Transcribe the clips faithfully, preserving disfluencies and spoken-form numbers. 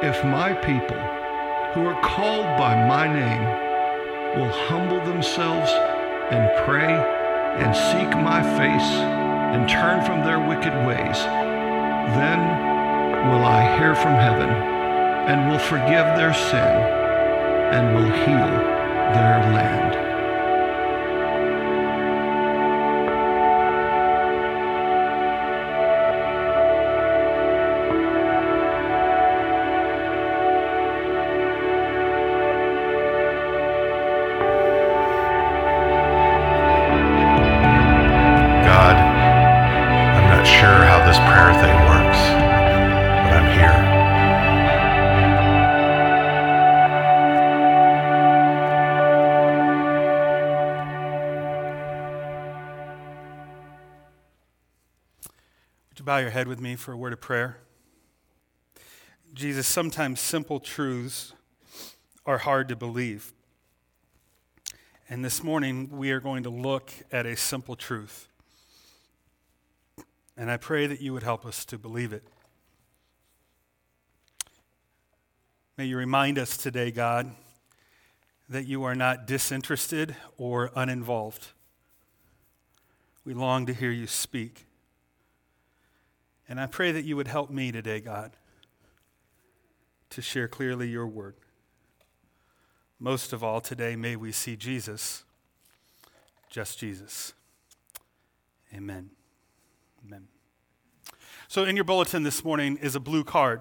if my people, who are called by my name, will humble themselves and pray and seek my face and turn from their wicked ways, then will I hear from heaven and will forgive their sin and will heal their land. Bow your head with me for a word of prayer. Jesus, sometimes simple truths are hard to believe. And this morning we are going to look at a simple truth. And I pray that you would help us to believe it. May you remind us today, God, that you are not disinterested or uninvolved. We long to hear you speak. And I pray that you would help me today, God, to share clearly your word. Most of all, today, may we see Jesus, just Jesus. Amen. Amen. So in your bulletin this morning is a blue card.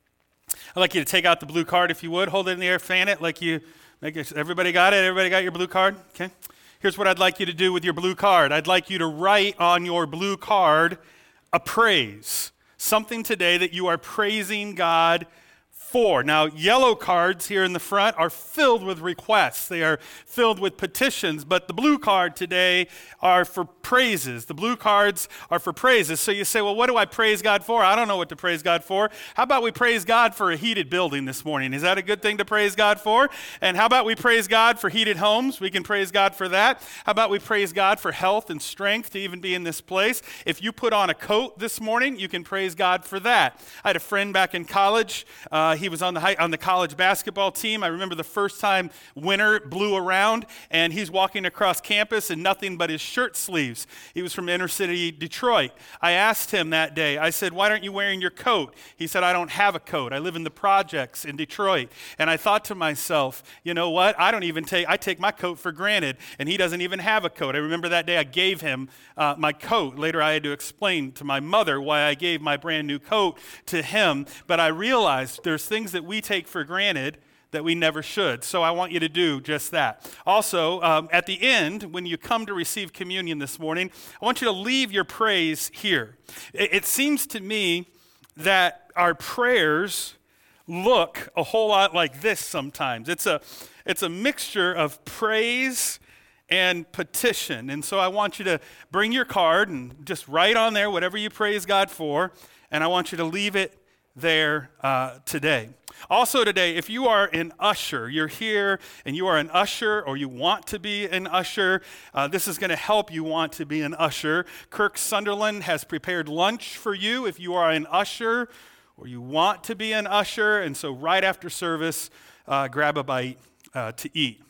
I'd like you to take out the blue card, if you would. Hold it in the air, fan it like you, make it, everybody got it? Everybody got your blue card? Okay. Here's what I'd like you to do with your blue card. I'd like you to write on your blue card a praise, something today that you are praising God for. Now, yellow cards here in the front are filled with requests. They are filled with petitions, but the blue card today are for praises. The blue cards are for praises. So you say, well, what do I praise God for? I don't know what to praise God for. How about we praise God for a heated building this morning? Is that a good thing to praise God for? And how about we praise God for heated homes? We can praise God for that. How about we praise God for health and strength to even be in this place? If you put on a coat this morning, you can praise God for that. I had a friend back in college. Uh, He was on the high, on the college basketball team. I remember the first time winter blew around, and he's walking across campus in nothing but his shirt sleeves. He was from inner city Detroit. I asked him that day, I said, why aren't you wearing your coat? He said, I don't have a coat. I live in the projects in Detroit. And I thought to myself, you know what? I don't even take, I take my coat for granted, and he doesn't even have a coat. I remember that day I gave him uh, my coat. Later I had to explain to my mother why I gave my brand new coat to him, but I realized there's things that we take for granted that we never should. So I want you to do just that. Also, um, at the end, when you come to receive communion this morning, I want you to leave your praise here. It, it seems to me that our prayers look a whole lot like this sometimes. It's a, it's a mixture of praise and petition. And so I want you to bring your card and just write on there whatever you praise God for, and I want you to leave it there uh, today. Also today, if you are an usher, you're here and you are an usher or you want to be an usher, uh, this is going to help you want to be an usher. Kirk Sunderland has prepared lunch for you if you are an usher or you want to be an usher, and so right after service, uh, grab a bite uh, to eat.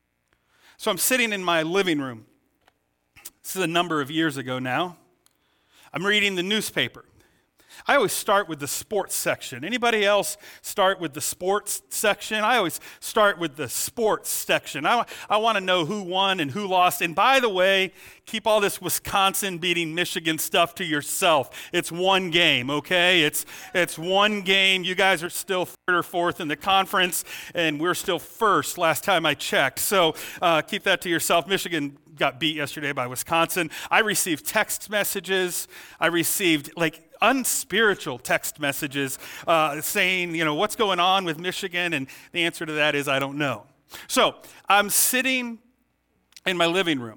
So I'm sitting in my living room. This is a number of years ago now. I'm reading the newspaper. I always start with the sports section. Anybody else start with the sports section? I always start with the sports section. I, I want to know who won and who lost. And by the way, keep all this Wisconsin beating Michigan stuff to yourself. It's one game, okay? It's it's one game. You guys are still third or fourth in the conference, and we're still first last time I checked. So uh, keep that to yourself. Michigan got beat yesterday by Wisconsin. I received text messages. I received like unspiritual text messages uh, saying, you know, what's going on with Michigan? And the answer to that is, I don't know. So I'm sitting in my living room.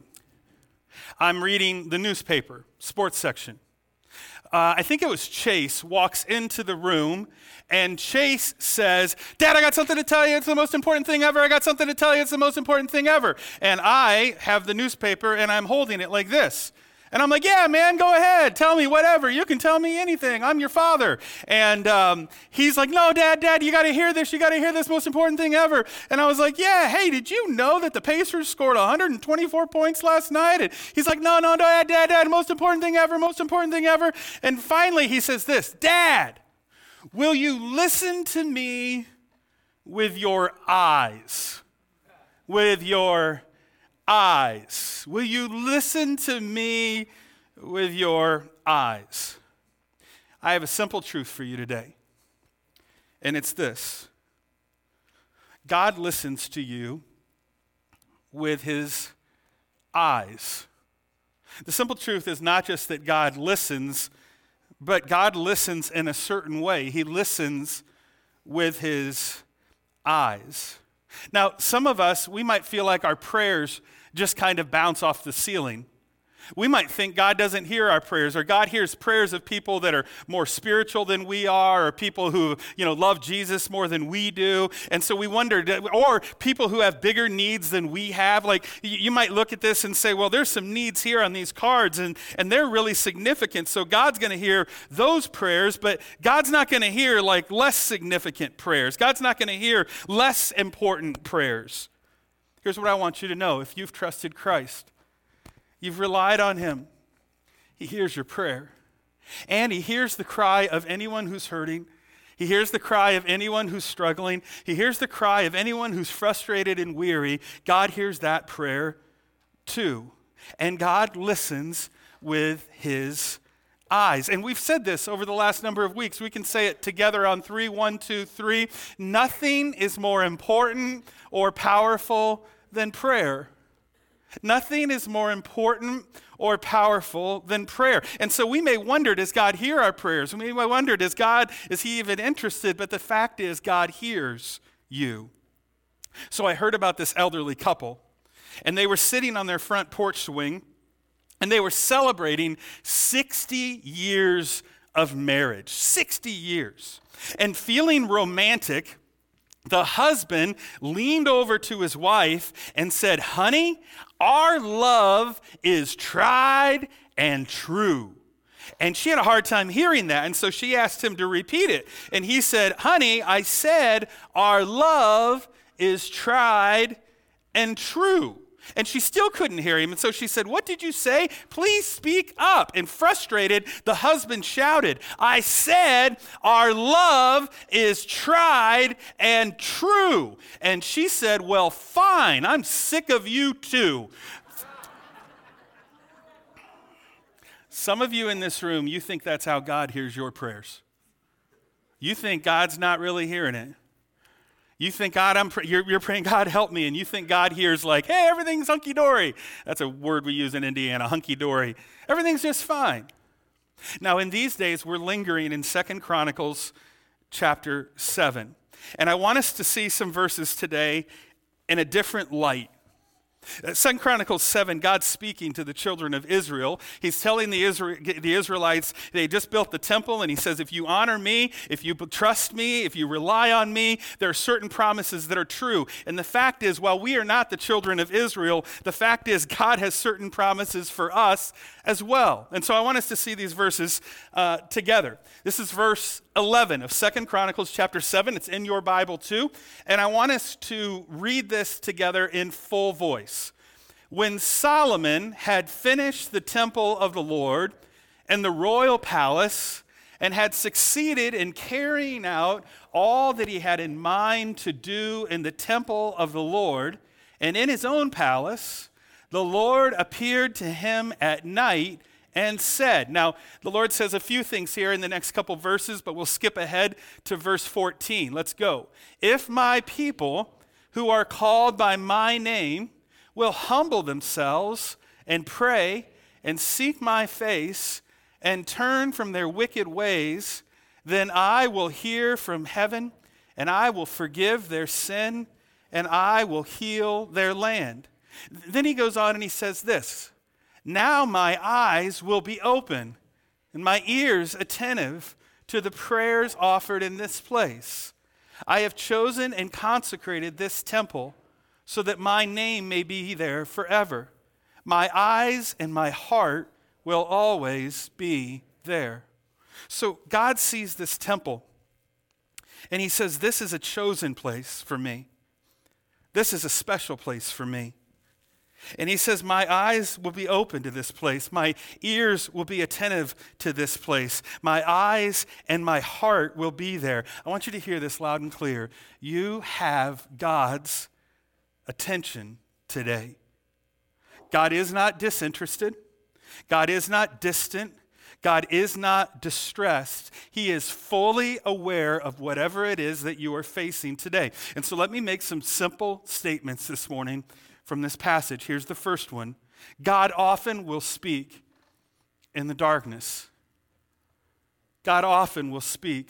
I'm reading the newspaper, sports section. Uh, I think it was Chase walks into the room, and Chase says, Dad, I got something to tell you. It's the most important thing ever. I got something to tell you. It's the most important thing ever. And I have the newspaper, and I'm holding it like this. And I'm like, yeah, man, go ahead. Tell me whatever. You can tell me anything. I'm your father. And um, he's like, no, Dad, Dad, you got to hear this. You got to hear this most important thing ever. And I was like, yeah, hey, did you know that the Pacers scored one hundred twenty-four points last night? And he's like, no, no, Dad, Dad, Dad, most important thing ever, most important thing ever. And finally he says this, Dad, will you listen to me with your eyes? With your eyes. Will you listen to me with your eyes? I have a simple truth for you today, and it's this. God listens to you with his eyes. The simple truth is not just that God listens, but God listens in a certain way. He listens with his eyes. Now, some of us, we might feel like our prayers just kind of bounce off the ceiling. We might think God doesn't hear our prayers, or God hears prayers of people that are more spiritual than we are, or people who, you know, love Jesus more than we do. And so we wonder, or people who have bigger needs than we have. Like, you might look at this and say, well, there's some needs here on these cards, and, and they're really significant. So God's going to hear those prayers, but God's not going to hear like less significant prayers. God's not going to hear less important prayers. Here's what I want you to know. If you've trusted Christ, you've relied on him, he hears your prayer. And he hears the cry of anyone who's hurting. He hears the cry of anyone who's struggling. He hears the cry of anyone who's frustrated and weary. God hears that prayer too. And God listens with his eyes. And we've said this over the last number of weeks. We can say it together on three. One, two, three. Nothing is more important or powerful than prayer. Nothing is more important or powerful than prayer. And so we may wonder, does God hear our prayers? We may wonder, does God, is he even interested? But the fact is, God hears you. So I heard about this elderly couple, and they were sitting on their front porch swing, and they were celebrating sixty years of marriage. sixty years. And feeling romantic, the husband leaned over to his wife and said, honey, our love is tried and true. And she had a hard time hearing that, and so she asked him to repeat it. And he said, honey, I said our love is tried and true. And she still couldn't hear him, and so she said, what did you say? Please speak up. And frustrated, the husband shouted, I said our love is tried and true. And she said, well, fine, I'm sick of you too. Some of you in this room, you think that's how God hears your prayers. You think God's not really hearing it. You think, God, I'm pr- you're, you're praying, God, help me. And you think God hears like, hey, everything's hunky-dory. That's a word we use in Indiana, hunky-dory. Everything's just fine. Now, in these days, we're lingering in Second Chronicles chapter seven. And I want us to see some verses today in a different light. Second Chronicles seven, God's speaking to the children of Israel. He's telling the, Isra- the Israelites, they just built the temple, and he says, if you honor me, if you trust me, if you rely on me, there are certain promises that are true. And the fact is, while we are not the children of Israel, the fact is God has certain promises for us as well. And so I want us to see these verses uh, together. This is verse eleven of Second Chronicles chapter seven. It's in your Bible too. And I want us to read this together in full voice. When Solomon had finished the temple of the Lord and the royal palace, and had succeeded in carrying out all that he had in mind to do in the temple of the Lord and in his own palace, the Lord appeared to him at night and said. Now, the Lord says a few things here in the next couple verses, but we'll skip ahead to verse fourteen. Let's go. If my people who are called by my name will humble themselves and pray and seek my face and turn from their wicked ways, then I will hear from heaven, and I will forgive their sin, and I will heal their land. Then he goes on and he says this, now my eyes will be open and my ears attentive to the prayers offered in this place. I have chosen and consecrated this temple so that my name may be there forever. My eyes and my heart will always be there. So God sees this temple, and he says, this is a chosen place for me. This is a special place for me. And he says, my eyes will be open to this place. My ears will be attentive to this place. My eyes and my heart will be there. I want you to hear this loud and clear. You have God's attention today. God is not disinterested. God is not distant. God is not distressed. He is fully aware of whatever it is that you are facing today. And so let me make some simple statements this morning from this passage. Here's the first one. God often will speak in the darkness. God often will speak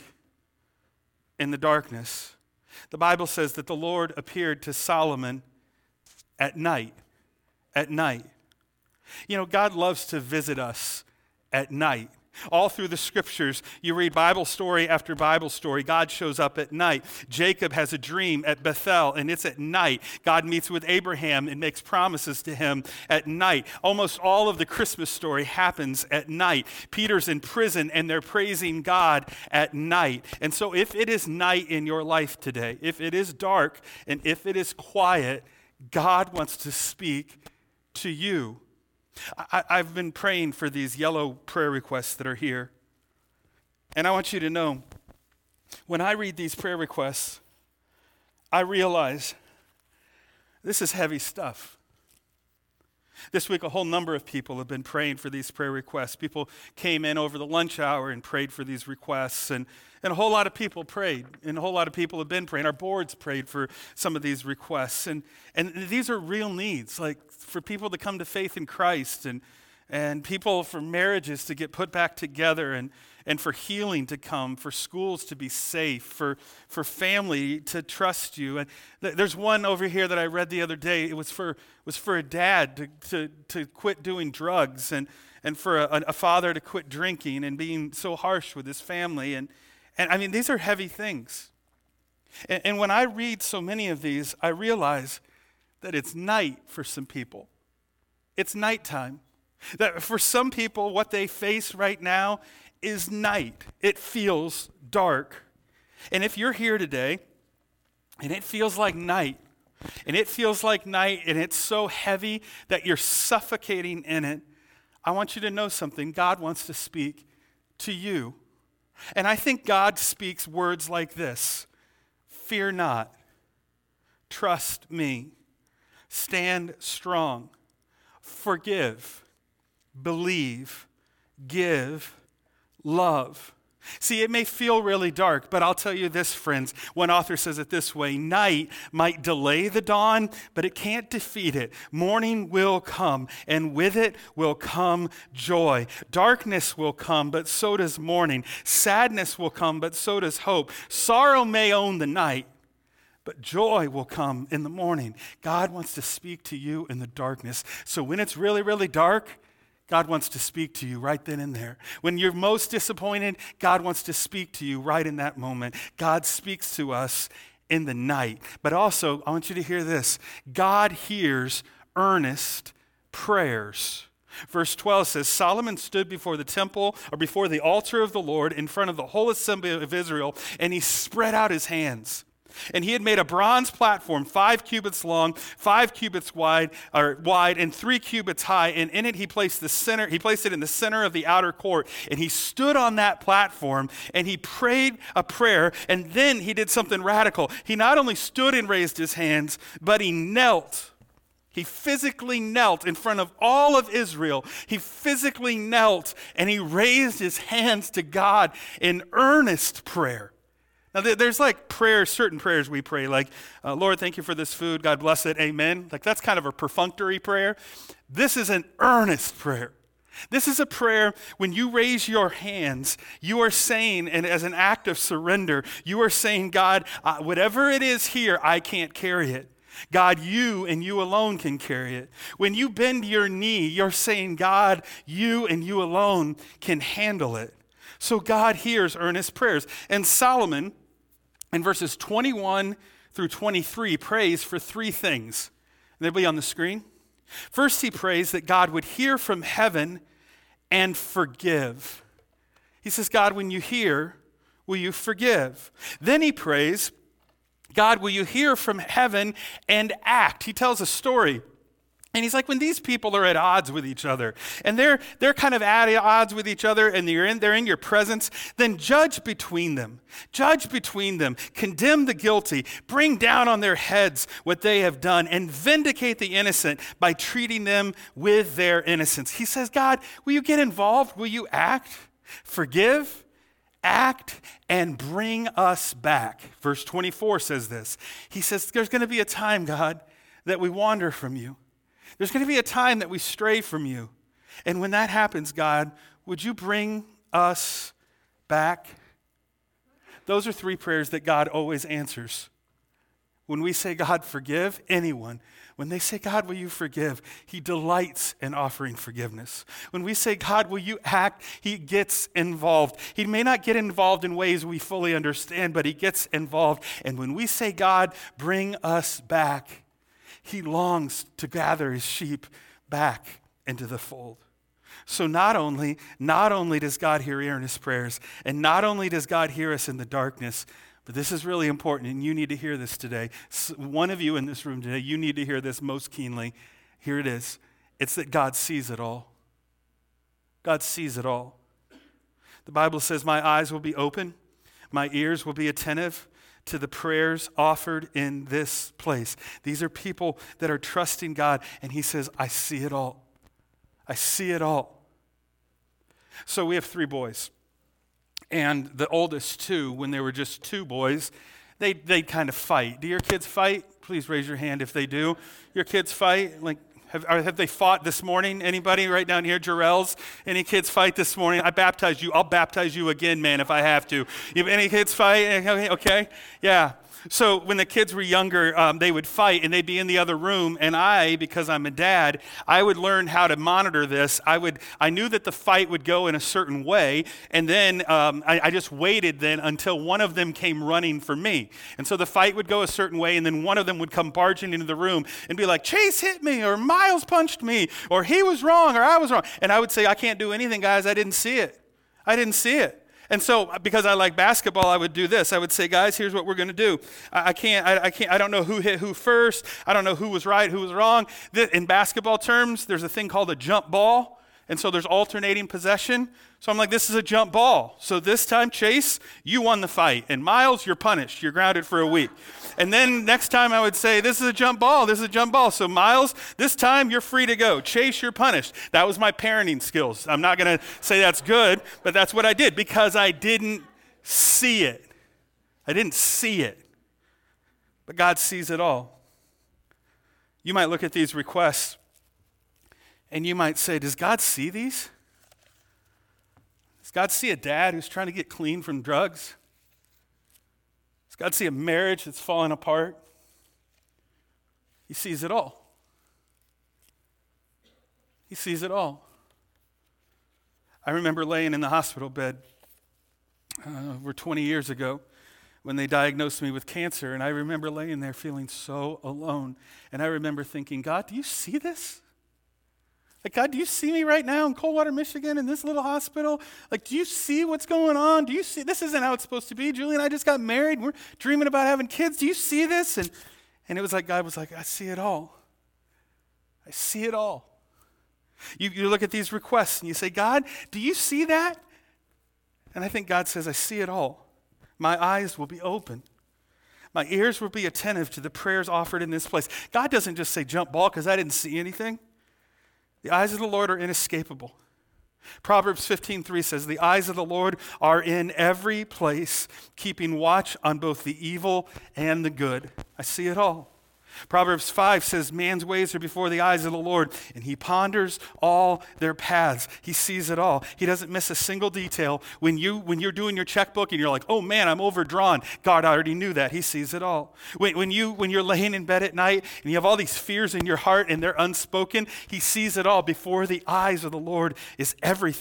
in the darkness. The Bible says that the Lord appeared to Solomon at night. At night. You know, God loves to visit us at night. All through the scriptures, you read Bible story after Bible story. God shows up at night. Jacob has a dream at Bethel, and it's at night. God meets with Abraham and makes promises to him at night. Almost all of the Christmas story happens at night. Peter's in prison, and they're praising God at night. And so if it is night in your life today, if it is dark, and if it is quiet, God wants to speak to you. I, I've been praying for these yellow prayer requests that are here. And I want you to know, when I read these prayer requests, I realize this is heavy stuff. This week, a whole number of people have been praying for these prayer requests. People came in over the lunch hour and prayed for these requests, and, and a whole lot of people prayed, and a whole lot of people have been praying. Our boards prayed for some of these requests, and, and these are real needs, like for people to come to faith in Christ, and, and people for marriages to get put back together, and, and for healing to come, for schools to be safe, for, for family to trust you. And th- there's one over here that I read the other day. It was for was for a dad to, to, to quit doing drugs, and, and for a, a father to quit drinking and being so harsh with his family. And, and I mean, these are heavy things. And, and when I read so many of these, I realize that it's night for some people. It's nighttime. That for some people, what they face right now is night. It feels dark. And if you're here today and it feels like night, and it feels like night, and it's so heavy that you're suffocating in it, I want you to know something. God wants to speak to you. And I think God speaks words like this: fear not, trust me, stand strong, forgive, believe, give, love. See, it may feel really dark, but I'll tell you this, friends. One author says it this way: night might delay the dawn, but it can't defeat it. Morning will come, and with it will come joy. Darkness will come, but so does morning. Sadness will come, but so does hope. Sorrow may own the night, but joy will come in the morning. God wants to speak to you in the darkness. So when it's really, really dark, God wants to speak to you right then and there. When you're most disappointed, God wants to speak to you right in that moment. God speaks to us in the night. But also, I want you to hear this: God hears earnest prayers. Verse twelve says, Solomon stood before the temple, or before the altar of the Lord, in front of the whole assembly of Israel, and he spread out his hands. And he had made a bronze platform, five cubits long, five cubits wide, or wide, and three cubits high. And in it he placed the center. He placed it in the center of the outer court. And he stood on that platform and he prayed a prayer. And then he did something radical. He not only stood and raised his hands, but he knelt. He physically knelt in front of all of Israel. He physically knelt and he raised his hands to God in earnest prayer. Now, there's like prayers, certain prayers we pray, like, uh, Lord, thank you for this food. God bless it. Amen. Like, that's kind of a perfunctory prayer. This is an earnest prayer. This is a prayer when you raise your hands, you are saying, and as an act of surrender, you are saying, God, uh, whatever it is here, I can't carry it. God, you and you alone can carry it. When you bend your knee, you're saying, God, you and you alone can handle it. So God hears earnest prayers. And Solomon, in verses twenty-one through twenty-three, prays for three things. They'll be on the screen. First, he prays that God would hear from heaven and forgive. He says, God, when you hear, will you forgive? Then he prays, God, will you hear from heaven and act? He tells a story. And he's like, when these people are at odds with each other, and they're they're kind of at odds with each other, and you're in, they're in your presence, then judge between them. Judge between them. Condemn the guilty. Bring down on their heads what they have done, and vindicate the innocent by treating them with their innocence. He says, God, will you get involved? Will you act? Forgive? Act and bring us back. Verse twenty-four says this. He says, there's going to be a time, God, that we wander from you. There's going to be a time that we stray from you. And when that happens, God, would you bring us back? Those are three prayers that God always answers. When we say, God, forgive anyone, when they say, God, will you forgive, he delights in offering forgiveness. When we say, God, will you act, he gets involved. He may not get involved in ways we fully understand, but he gets involved. And when we say, God, bring us back, he longs to gather his sheep back into the fold. So not only, not only does God hear earnest prayers, and not only does God hear us in the darkness, but this is really important, and you need to hear this today. One of you in this room today, you need to hear this most keenly. Here it is. It's that God sees it all. God sees it all. The Bible says, my eyes will be open, my ears will be attentive to the prayers offered in this place. These are people that are trusting God, and he says, I see it all. I see it all. So we have three boys. And the oldest two, when they were just two boys, they they kind of fight. Do your kids fight? Please raise your hand if they do. Your kids fight? Like, have, have they fought this morning? Anybody right down here? Jarrell's? Any kids fight this morning? I baptized you. I'll baptize you again, man, if I have to. You have any kids fight? Okay, okay. Yeah. So when the kids were younger, um, they would fight, and they'd be in the other room. And I, because I'm a dad, I would learn how to monitor this. I would, I knew that the fight would go in a certain way, and then um, I, I just waited then until one of them came running for me. And so the fight would go a certain way, and then one of them would come barging into the room and be like, Chase hit me, or Miles punched me, or he was wrong, or I was wrong. And I would say, I can't do anything, guys. I didn't see it. I didn't see it. And so, because I like basketball, I would do this. I would say, guys, here's what we're going to do. I, I can't, I, I can't, I don't know who hit who first. I don't know who was right, who was wrong. In basketball terms, there's a thing called a jump ball. And so there's alternating possession. So I'm like, this is a jump ball. So this time, Chase, you won the fight. And Miles, you're punished. You're grounded for a week. And then next time I would say, this is a jump ball. This is a jump ball. So Miles, this time you're free to go. Chase, you're punished. That was my parenting skills. I'm not going to say that's good, but that's what I did because I didn't see it. I didn't see it. But God sees it all. You might look at these requests and you might say, does God see these? Does God see a dad who's trying to get clean from drugs? Does God see a marriage that's falling apart? He sees it all. He sees it all. I remember laying in the hospital bed uh, over twenty years ago when they diagnosed me with cancer, and I remember laying there feeling so alone. And I remember thinking, God, do you see this? Like, God, do you see me right now in Coldwater, Michigan, in this little hospital? Like, do you see what's going on? Do you see? This isn't how it's supposed to be. Julie and I just got married. We're dreaming about having kids. Do you see this? And, and it was like God was like, I see it all. I see it all. You, you look at these requests and you say, God, do you see that? And I think God says, I see it all. My eyes will be open. My ears will be attentive to the prayers offered in this place. God doesn't just say jump ball because I didn't see anything. The eyes of the Lord are inescapable. Proverbs fifteen three says, the eyes of the Lord are in every place, keeping watch on both the evil and the good. I see it all. Proverbs five says, man's ways are before the eyes of the Lord, and he ponders all their paths. He sees it all. He doesn't miss a single detail. When, you, when you're doing your checkbook and you're like, oh man, I'm overdrawn, God already knew that. He sees it all. When, when, you, when you're laying in bed at night and you have all these fears in your heart and they're unspoken, he sees it all. Before the eyes of the Lord is everything.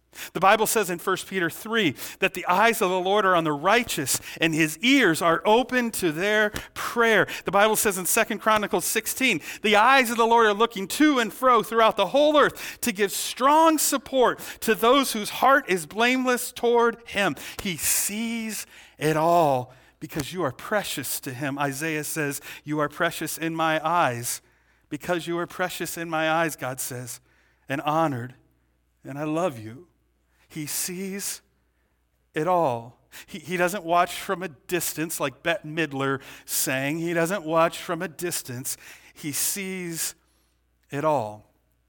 The Bible says in First Peter three that the eyes of the Lord are on the righteous and his ears are open to their prayer. The Bible says in Second Chronicles sixteen, the eyes of the Lord are looking to and fro throughout the whole earth to give strong support to those whose heart is blameless toward him. He sees it all because you are precious to him. Isaiah says, you are precious in my eyes. Because you are precious in my eyes, God says, and honored, and I love you. He sees it all. He, he doesn't watch from a distance like Bette Midler sang. He doesn't watch from a distance. He sees it all.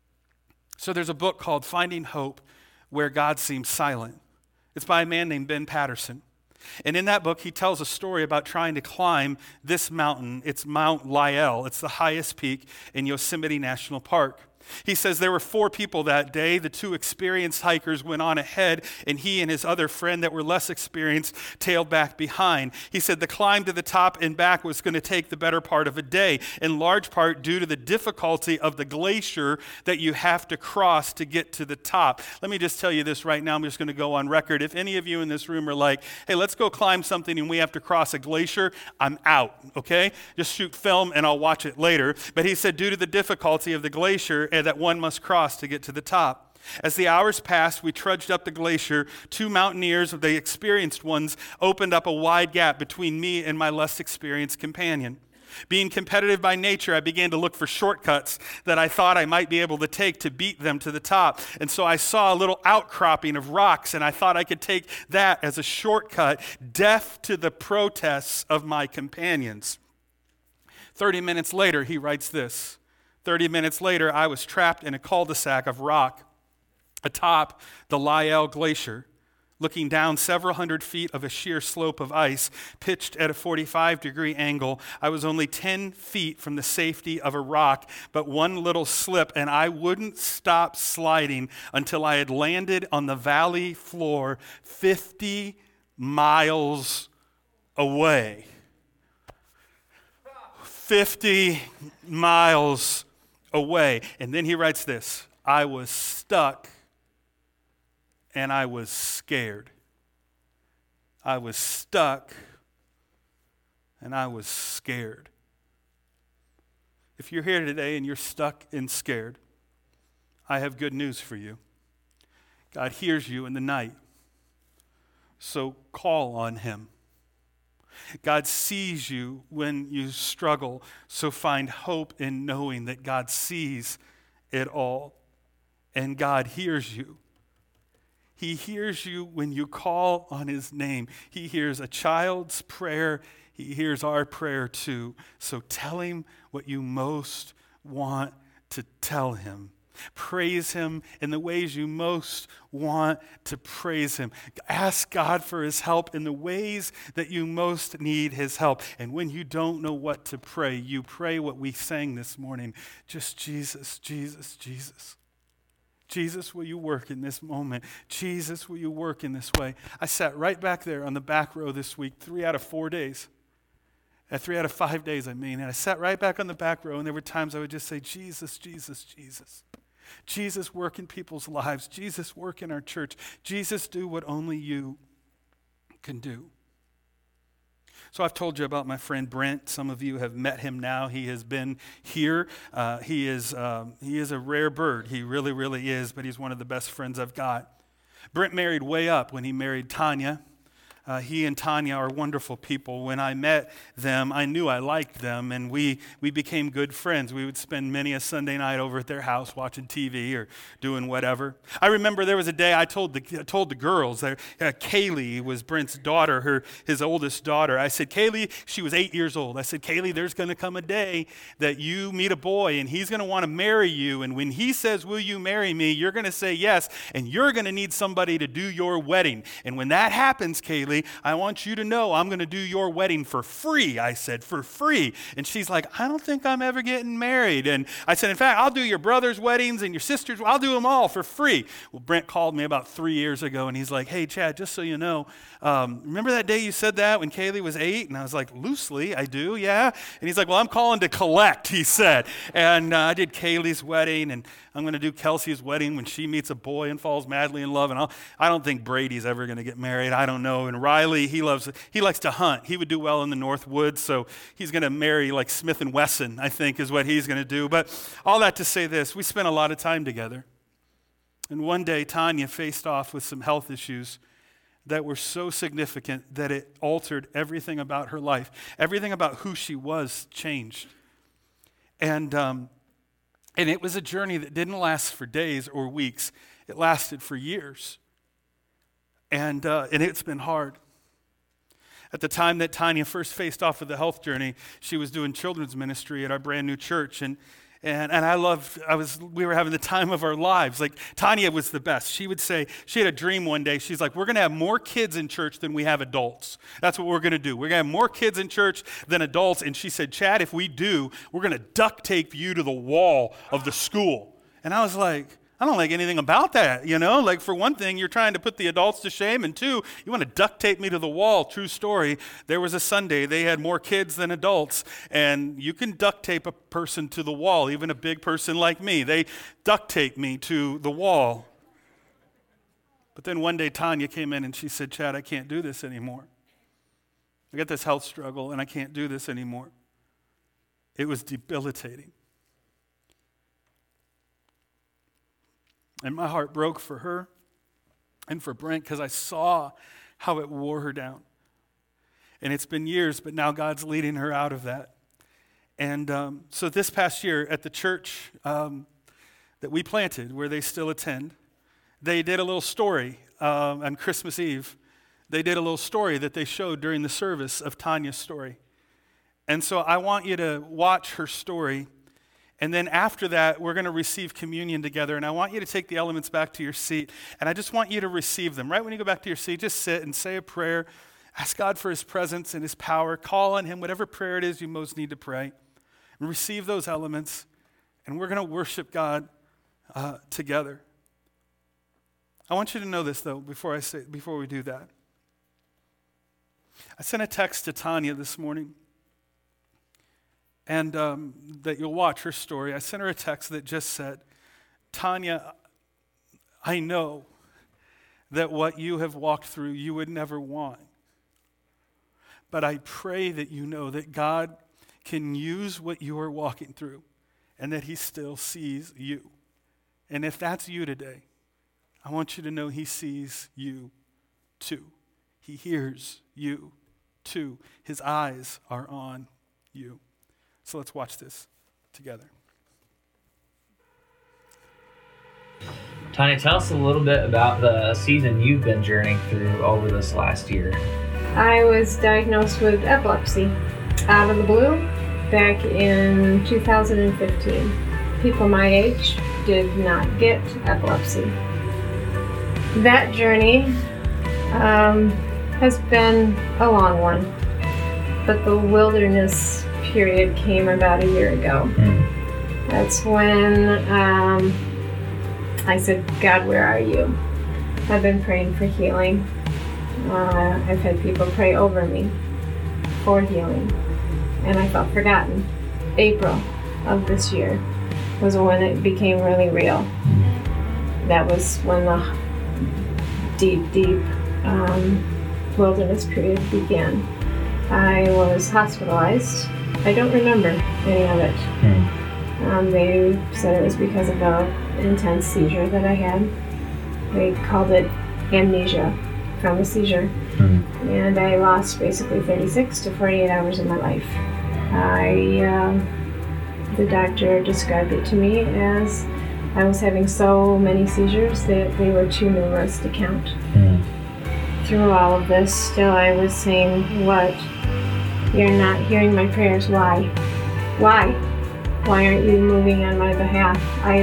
So there's a book called Finding Hope Where God Seems Silent. It's by a man named Ben Patterson. And in that book, he tells a story about trying to climb this mountain. It's Mount Lyell. It's the highest peak in Yosemite National Park. He says there were four people that day. The two experienced hikers went on ahead, and he and his other friend that were less experienced tailed back behind. He said the climb to the top and back was going to take the better part of a day, in large part due to the difficulty of the glacier that you have to cross to get to the top. Let me just tell you this right now. I'm just going to go on record. If any of you in this room are like, hey, let's go climb something and we have to cross a glacier, I'm out, okay? Just shoot film and I'll watch it later. But he said due to the difficulty of the glacier that one must cross to get to the top. As the hours passed, we trudged up the glacier. Two mountaineers, the experienced ones, opened up a wide gap between me and my less experienced companion. Being competitive by nature, I began to look for shortcuts that I thought I might be able to take to beat them to the top. And so I saw a little outcropping of rocks, and I thought I could take that as a shortcut, deaf to the protests of my companions. Thirty minutes later, he writes this. Thirty minutes later, I was trapped in a cul-de-sac of rock atop the Lyell Glacier, looking down several hundred feet of a sheer slope of ice pitched at a forty-five degree angle. I was only ten feet from the safety of a rock, but one little slip, and I wouldn't stop sliding until I had landed on the valley floor fifty miles away. fifty miles away. And then he writes this, I was stuck and I was scared. I was stuck and I was scared. If you're here today and you're stuck and scared, I have good news for you. God hears you in the night, so call on him. God sees you when you struggle, so find hope in knowing that God sees it all, and God hears you. He hears you when you call on his name. He hears a child's prayer. He hears our prayer too. So tell him what you most want to tell him. Praise him in the ways you most want to praise him. Ask God for his help in the ways that you most need his help. And when you don't know what to pray, you pray what we sang this morning. Just Jesus, Jesus, Jesus. Jesus, will you work in this moment? Jesus, will you work in this way? I sat right back there on the back row this week, three out of four days. At three out of five days, I mean. And I sat right back on the back row, and there were times I would just say, Jesus, Jesus, Jesus. Jesus, work in people's lives. Jesus, work in our church. Jesus, do what only you can do. So I've told you about my friend Brent. Some of you have met him now. He has been here. Uh, he is um, he is a rare bird. He really, really is, but he's one of the best friends I've got. Brent married way up when he married Tanya. Uh, he and Tanya are wonderful people. When I met them, I knew I liked them, and we we became good friends. We would spend many a Sunday night over at their house watching T V or doing whatever. I remember there was a day I told the I told the girls, that, uh, Kaylee was Brent's daughter, her his oldest daughter. I said, Kaylee, she was eight years old. I said, Kaylee, there's going to come a day that you meet a boy, and he's going to want to marry you, and when he says, will you marry me, you're going to say yes, and you're going to need somebody to do your wedding. And when that happens, Kaylee, Kaylee, I want you to know I'm going to do your wedding for free. I said, for free. And she's like, I don't think I'm ever getting married. And I said, in fact, I'll do your brother's weddings and your sister's. I'll do them all for free. Well, Brent called me about three years ago, and he's like, hey, Chad, just so you know, um, remember that day you said that when Kaylee was eight? And I was like, loosely, I do, yeah. And he's like, well, I'm calling to collect, he said. And uh, I did Kaylee's wedding, and I'm going to do Kelsey's wedding when she meets a boy and falls madly in love. And I'll, I don't think Brady's ever going to get married. I don't know. And Riley, he loves, he likes to hunt. He would do well in the North Woods, so he's going to marry like Smith and Wesson, I think, is what he's going to do. But all that to say this, we spent a lot of time together. And one day, Tanya faced off with some health issues that were so significant that it altered everything about her life. Everything about who she was changed. And um, and it was a journey that didn't last for days or weeks. It lasted for years. And uh, and it's been hard. At the time that Tanya first faced off with the health journey, she was doing children's ministry at our brand new church. And And and I loved, I was, we were having the time of our lives. Like, Tanya was the best. She would say, she had a dream one day. She's like, we're going to have more kids in church than we have adults. That's what we're going to do. We're going to have more kids in church than adults. And she said, Chad, if we do, we're going to duct tape you to the wall of the school. And I was like, I don't like anything about that, you know? Like, for one thing, you're trying to put the adults to shame, and two, you want to duct tape me to the wall. True story. There was a Sunday, they had more kids than adults, and you can duct tape a person to the wall, even a big person like me. They duct taped me to the wall. But then one day, Tanya came in and she said, Chad, I can't do this anymore. I got this health struggle, and I can't do this anymore. It was debilitating. And my heart broke for her and for Brent because I saw how it wore her down. And it's been years, but now God's leading her out of that. And um, so this past year at the church um, that we planted, where they still attend, they did a little story um, on Christmas Eve. They did a little story that they showed during the service of Tanya's story. And so I want you to watch her story. And then after that, we're going to receive communion together. And I want you to take the elements back to your seat. And I just want you to receive them. Right when you go back to your seat, just sit and say a prayer. Ask God for his presence and his power. Call on him, whatever prayer it is you most need to pray. And receive those elements. And we're going to worship God uh, together. I want you to know this, though, before I say, before we do that. I sent a text to Tanya this morning. And um, that you'll watch her story. I sent her a text that just said, Tanya, I know that what you have walked through you would never want. But I pray that you know that God can use what you are walking through and that he still sees you. And if that's you today, I want you to know he sees you too. He hears you too. His eyes are on you. So let's watch this together. Tanya, tell us a little bit about the season you've been journeying through over this last year. I was diagnosed with epilepsy out of the blue back in two thousand fifteen. People my age did not get epilepsy. That journey um, has been a long one, but the wilderness period came about a year ago. Mm. That's when um, I said, God, where are you? I've been praying for healing. Uh, I've had people pray over me for healing, and I felt forgotten. April of this year was when it became really real. That was when the deep, deep um, wilderness period began. I was hospitalized. I don't remember any of it. Mm. Um, they said it was because of an intense seizure that I had. They called it amnesia from a seizure. Mm. And I lost basically thirty-six to forty-eight hours of my life. I, uh, the doctor described it to me as I was having so many seizures that they were too numerous to count. Mm. Through all of this, still I was saying, what? You're not hearing my prayers. Why? Why? Why aren't you moving on my behalf? I've,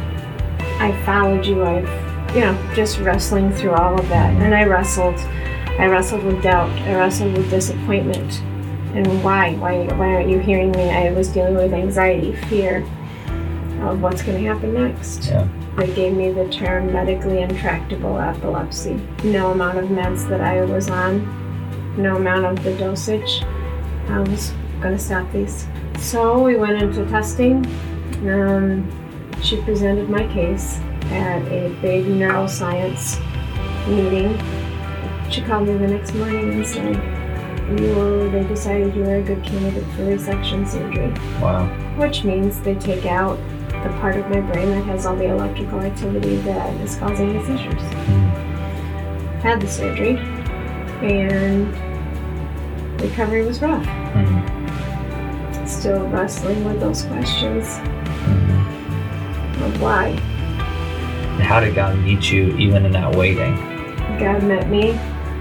I followed you. I've, you know, just wrestling through all of that. And I wrestled I wrestled with doubt. I wrestled with disappointment. And why? Why, why aren't you hearing me? I was dealing with anxiety, fear of what's going to happen next. Yeah. They gave me the term medically intractable epilepsy. No amount of meds that I was on, no amount of the dosage, I was going to stop these. So we went into testing. Um, she presented my case at a big neuroscience meeting. She called me the next morning and said, you, they decided you were a good candidate for resection surgery. Wow. Which means they take out the part of my brain that has all the electrical activity that is causing the seizures. Mm-hmm. Had the surgery, and recovery was rough. Mm-hmm. Still wrestling with those questions Mm-hmm. of why. And how did God meet you even in that waiting? God met me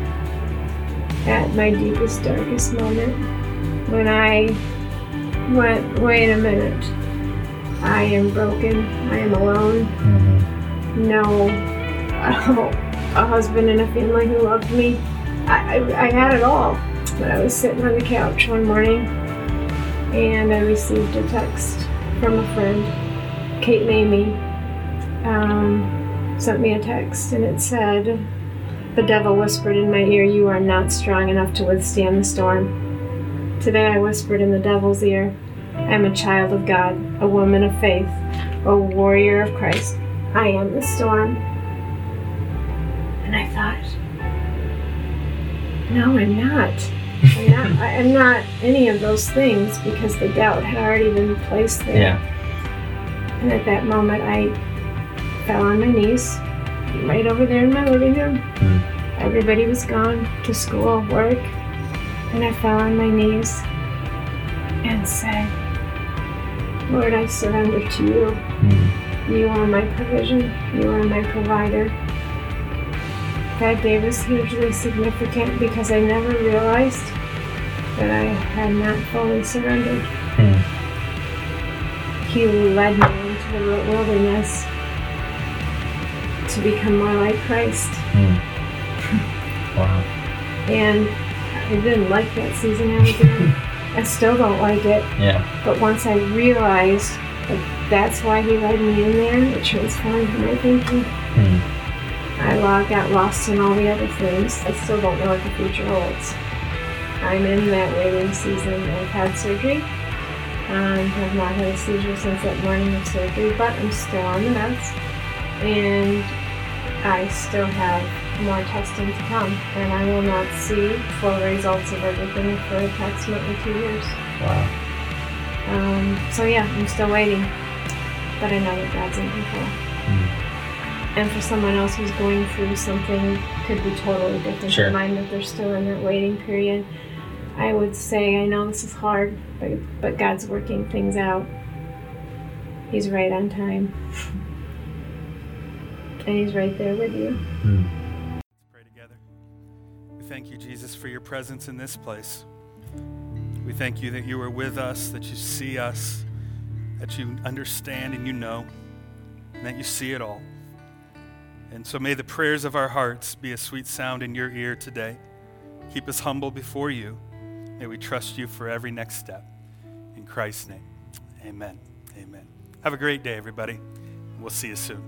at my deepest, darkest moment when I went, wait a minute, I am broken, I am alone, Mm-hmm. no oh, a husband and a family who loved me. I, I, I had it all, but I was sitting on the couch one morning and I received a text from a friend, Kate Mamie, um, sent me a text and it said, the devil whispered in my ear, you are not strong enough to withstand the storm. Today I whispered in the devil's ear, I am a child of God, a woman of faith, a warrior of Christ. I am the storm. And I thought, no, I'm not. I'm not, I- I'm not any of those things because the doubt had already been placed there. Yeah. And at that moment, I fell on my knees, right over there in my living room. Mm. Everybody was gone to school, work, and I fell on my knees and said, Lord, I surrender to you. Mm. You are my provision. You are my provider. That day was hugely significant because I never realized that I had not fully surrendered. Mm. He led me into the wilderness to become more like Christ. Mm. Wow. And I didn't like that season I was in. I still don't like it. Yeah. But once I realized that that's why he led me in there, it transformed my thinking. Mm. I lo- got lost in all the other things. I still don't know what the future holds. I'm in that waiting season. I've had surgery. Um, have not had a seizure since that morning of surgery, but I'm still on the meds. And I still have more testing to come. And I will not see full results of everything for approximately two years. Wow. Um, so yeah, I'm still waiting. But I know that God's in control. Mm. And for someone else who's going through something could be totally different Sure. than mine, that they're still in that waiting period, I would say, I know this is hard, but, but God's working things out. He's right on time. And he's right there with you. Mm. Let's pray together. We thank you, Jesus, for your presence in this place. We thank you that you are with us, that you see us, that you understand and you know, and that you see it all. And so may the prayers of our hearts be a sweet sound in your ear today. Keep us humble before you. May we trust you for every next step. In Christ's name, amen. Amen. Have a great day, everybody. We'll see you soon.